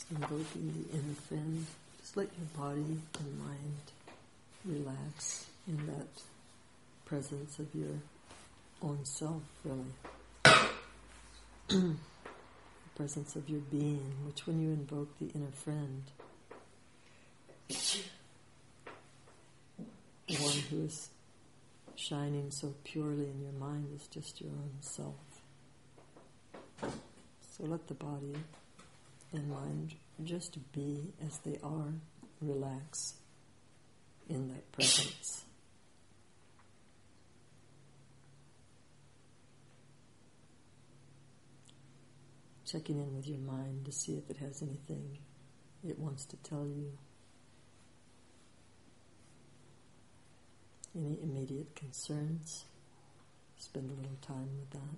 Invoking the inner friend, just let your body and mind relax in that presence of your own self, really. The presence of your being, which when you invoke the inner friend, the one who is shining so purely in your mind is just your own self. So let the body and mind just be as they are, relax in that presence. Checking in with your mind to see if it has anything it wants to tell you. Any immediate concerns? Spend a little time with that.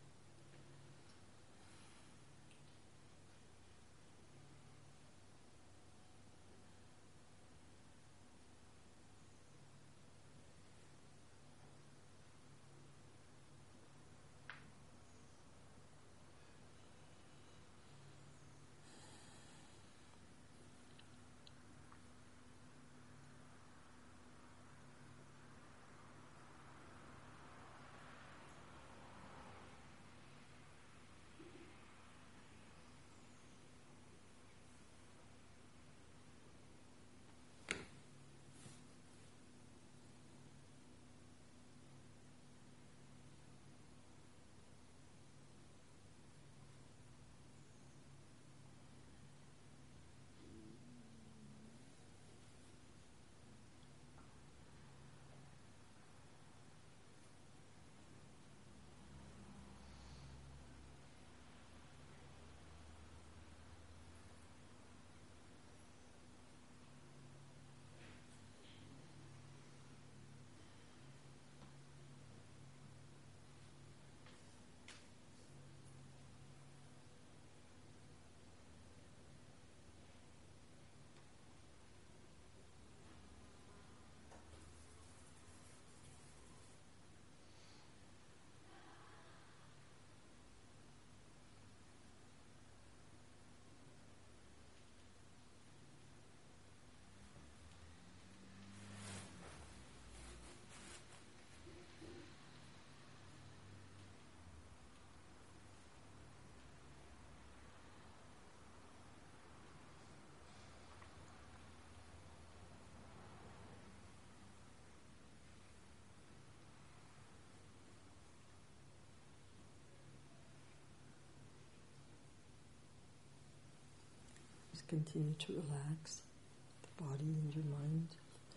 Continue to relax the body and your mind.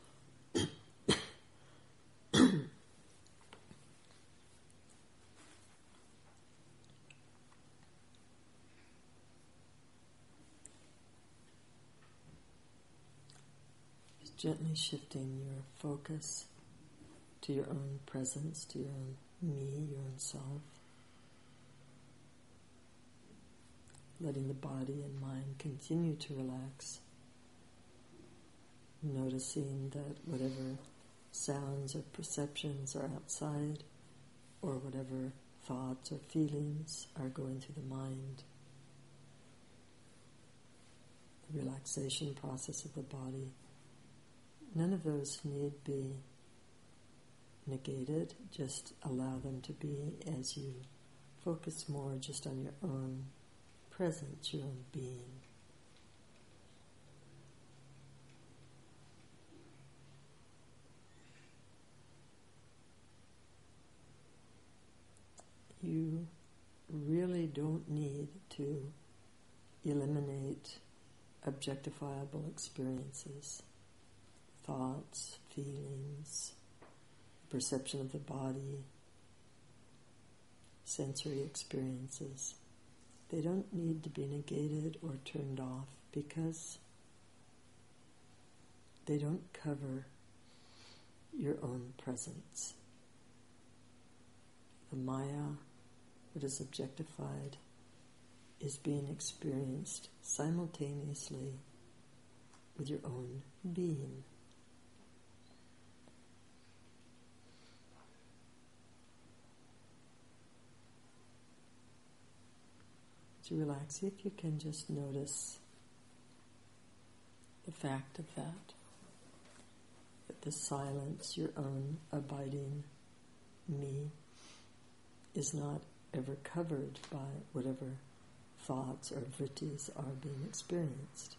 Just gently shifting your focus to your own presence, to your own me, your own self. Letting the body and mind continue to relax. Noticing that whatever sounds or perceptions are outside, or whatever thoughts or feelings are going through the mind, the relaxation process of the body, none of those need be negated. Just allow them to be as you focus more just on your own presence, your own being. You really don't need to eliminate objectifiable experiences, thoughts, feelings, perception of the body, sensory experiences. They don't need to be negated or turned off because they don't cover your own presence. The Maya that is objectified is being experienced simultaneously with your own being. To relax, if you can just notice the fact of that the silence, your own abiding me, is not ever covered by whatever thoughts or vrittis are being experienced.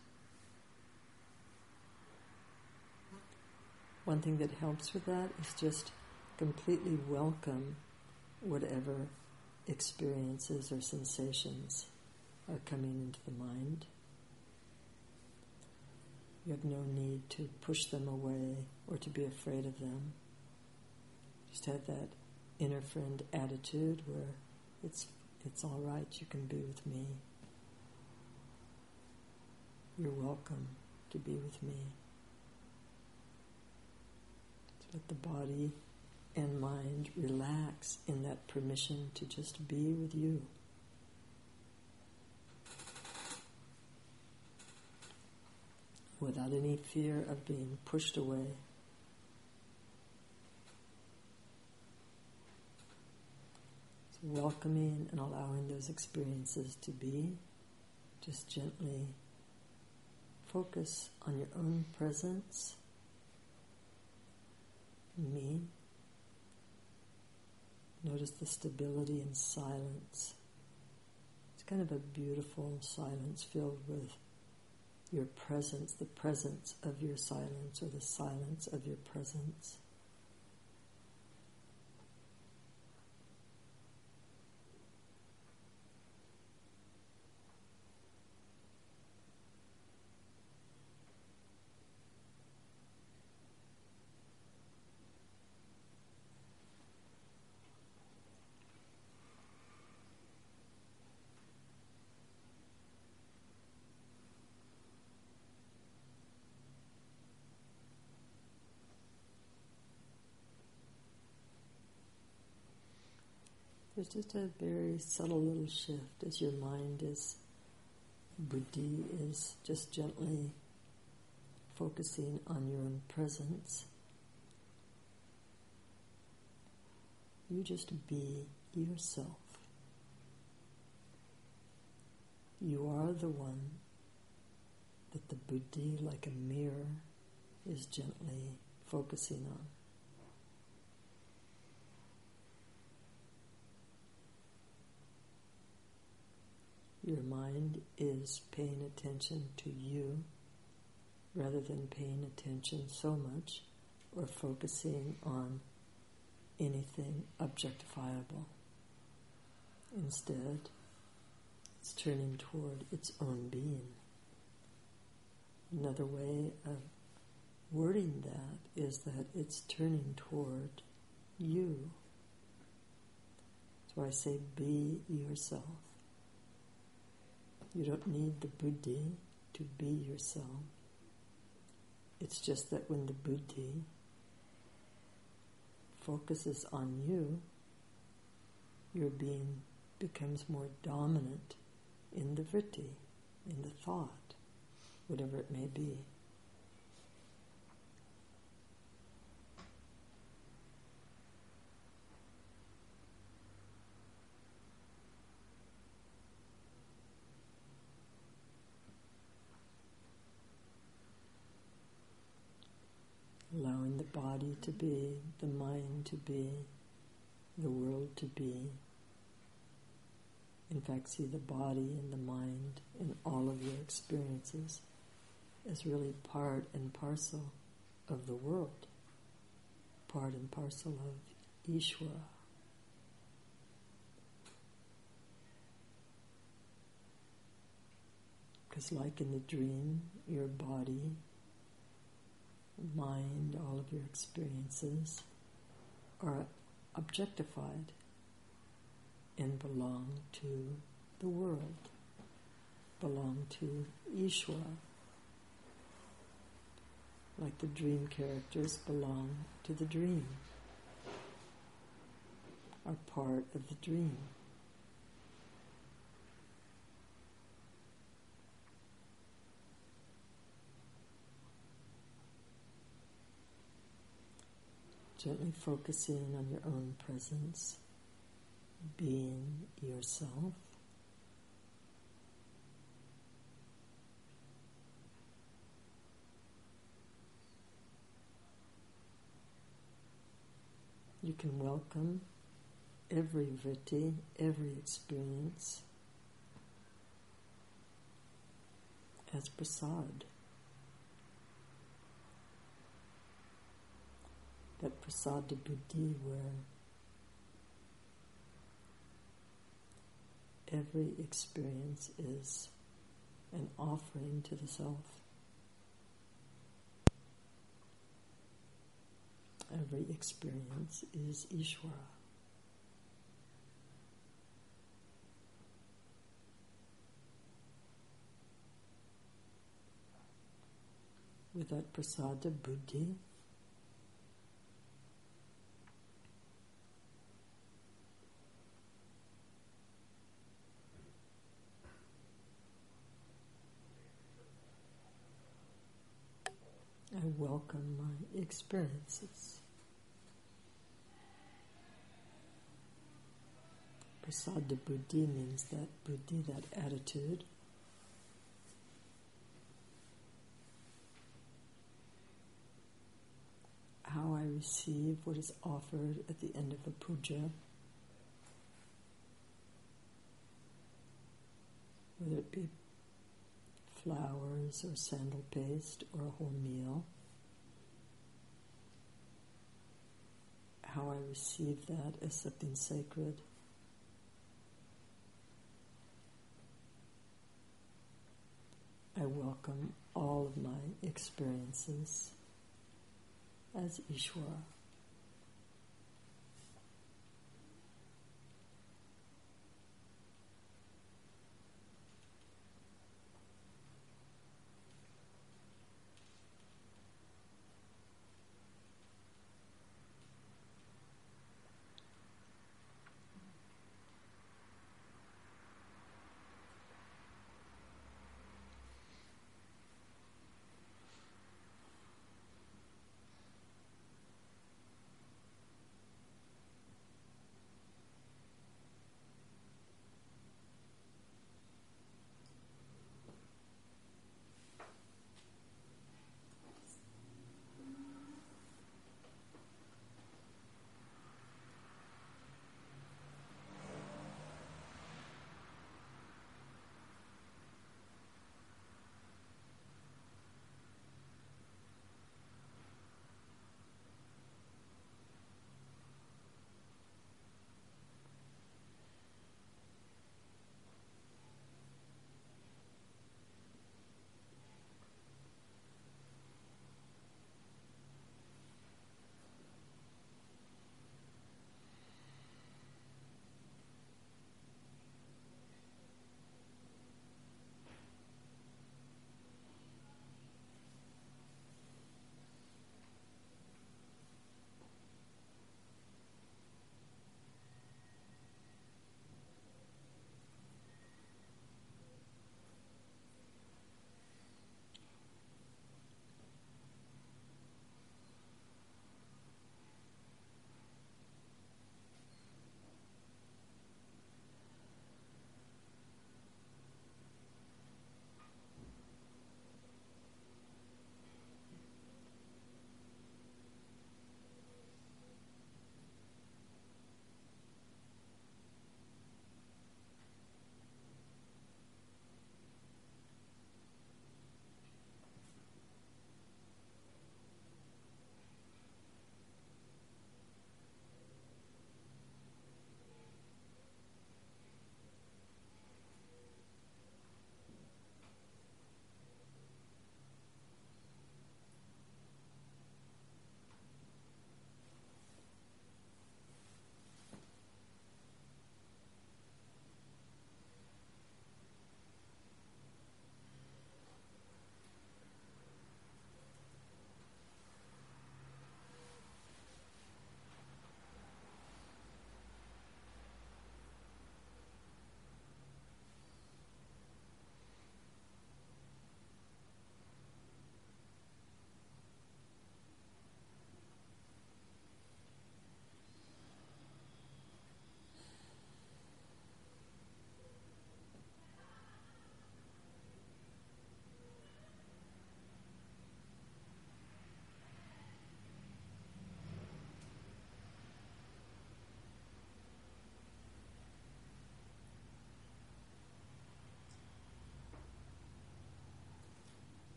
One thing that helps with that is just completely welcome whatever experiences or sensations are coming into the mind. You have no need to push them away or to be afraid of them. Just have that inner friend attitude where it's all right, you can be with me. You're welcome to be with me. So let the body and mind relax in that permission to just be with you. Without any fear of being pushed away. So welcoming and allowing those experiences to be, just gently focus on your own presence, me. Notice the stability and silence. It's kind of a beautiful silence filled with your presence, the presence of your silence, or the silence of your presence. There's just a very subtle little shift as your mind is, buddhi is just gently focusing on your own presence. You just be yourself. You are the one that the buddhi, like a mirror, is gently focusing on. Your mind is paying attention to you rather than paying attention so much or focusing on anything objectifiable. Instead, it's turning toward its own being. Another way of wording that is that it's turning toward you. So I say, be yourself. You don't need the buddhi to be yourself. It's just that when the buddhi focuses on you, your being becomes more dominant in the vritti, in the thought, whatever it may be. Allowing the body to be, the mind to be, the world to be. In fact, see the body and the mind in all of your experiences as really part and parcel of the world, part and parcel of Ishvara. Because like in the dream, your body, mind, all of your experiences are objectified and belong to the world, belong to Ishvara. Like the dream characters belong to the dream, are part of the dream. Gently focusing on your own presence, being yourself. You can welcome every vritti, every experience as prasad. That prasada buddhi where every experience is an offering to the self. Every experience is Ishvara. With that prasada buddhi, I welcome my experiences. Prasada buddhi means that buddhi, that attitude. How I receive what is offered at the end of a puja, whether it be flowers or sandal paste or a whole meal. How I receive that as something sacred. I welcome all of my experiences as Ishvara.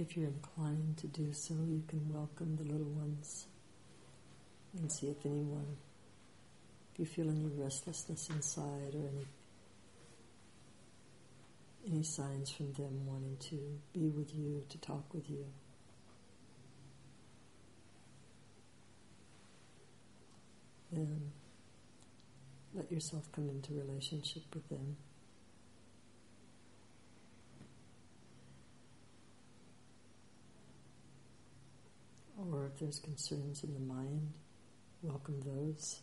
If you're inclined to do so, you can welcome the little ones and see if you feel any restlessness inside or any signs from them wanting to be with you, to talk with you. Then let yourself come into relationship with them. Or if there's concerns in the mind, welcome those.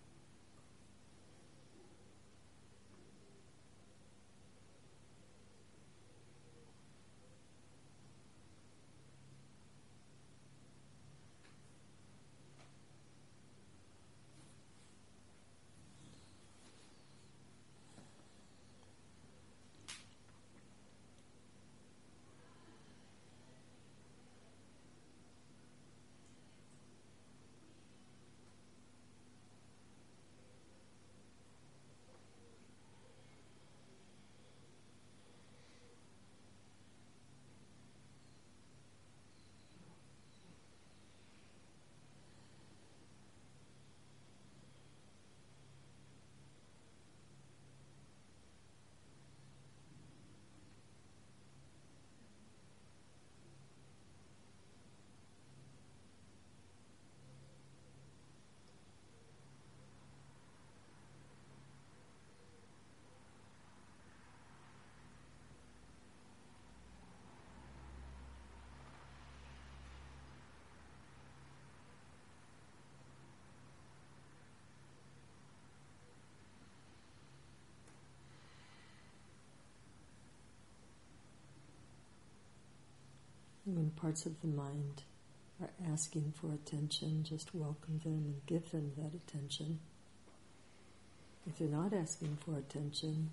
When parts of the mind are asking for attention, just welcome them and give them that attention. If they're not asking for attention,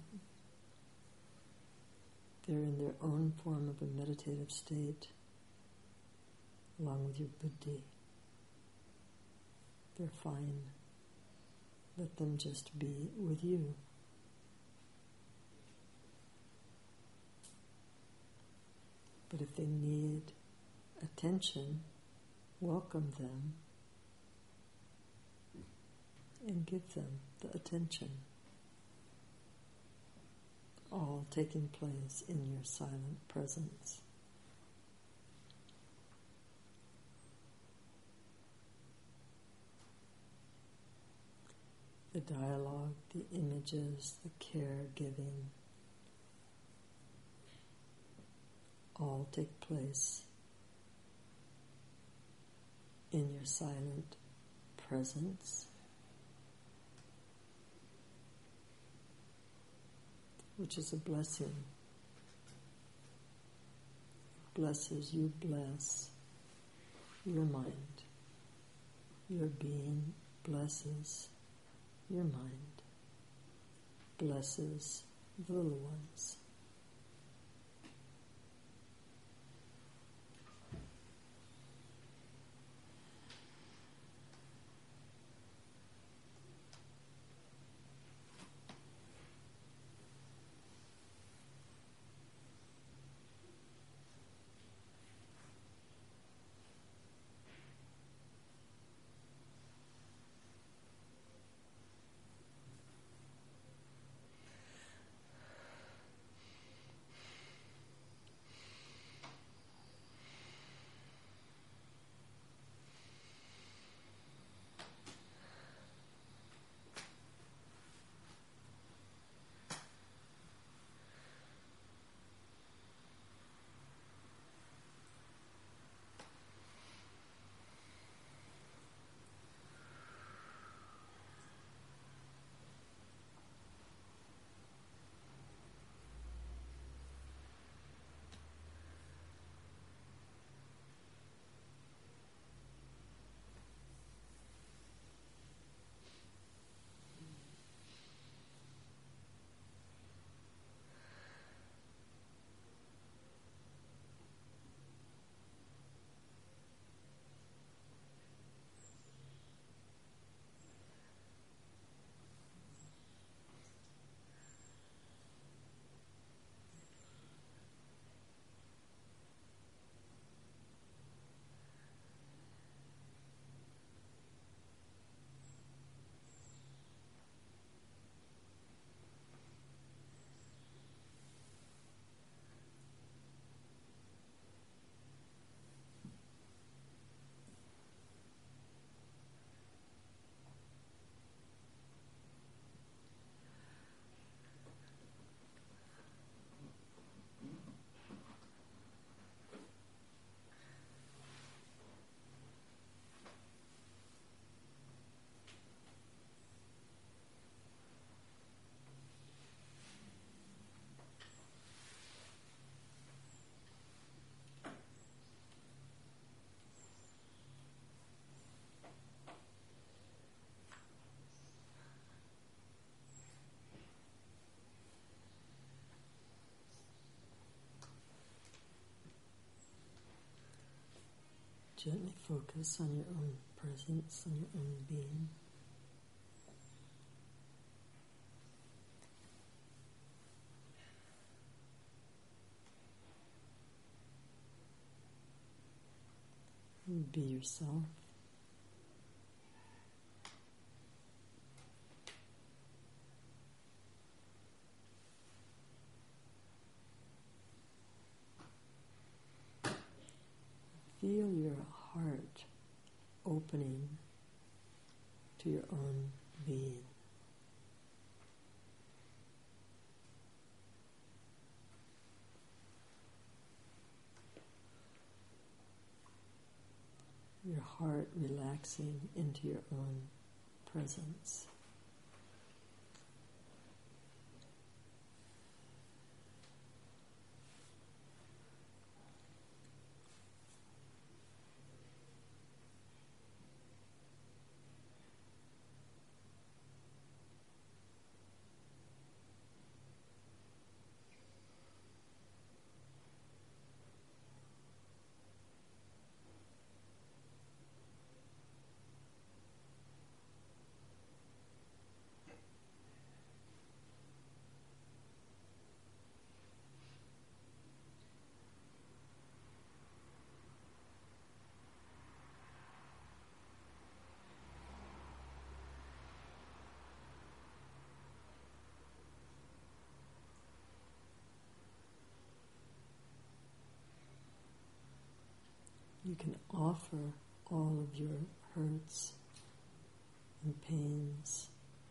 they're in their own form of a meditative state, along with your buddhi. They're fine. Let them just be with you. But if they need attention, welcome them and give them the attention. All taking place in your silent presence. The dialogue, the images, the caregiving, all take place in your silent presence, which is a blessing. Blesses you, bless your mind. Your being blesses your mind, blesses the little ones. Gently focus on your own presence, on your own being. And be yourself. Feel your heart opening to your own being. Your heart relaxing into your own presence. You can offer all of your hurts and pains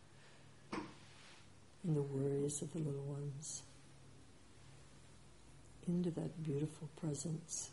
and the worries of the little ones into that beautiful presence.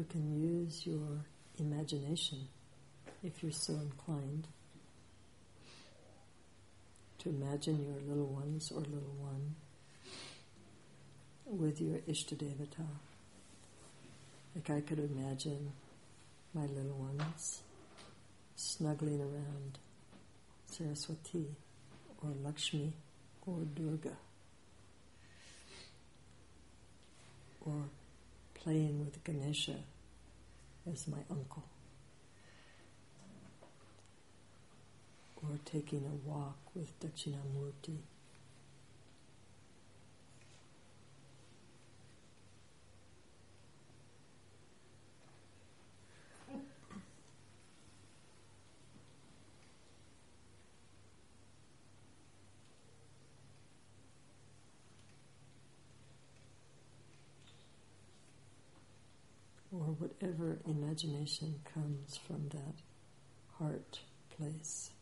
you can use your imagination, if you're so inclined, to imagine your little ones or little one with your Ishtadevata. Like I could imagine my little ones snuggling around Saraswati or Lakshmi or Durga, or playing with Ganesha as my uncle, or taking a walk with Dakshinamurti. Or whatever imagination comes from that heart place.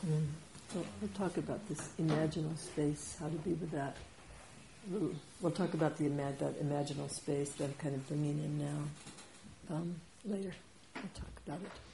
We'll talk about this imaginal space, how to be with that. We'll talk about that imaginal space that I'm kind of bringing in now later. We'll talk about it.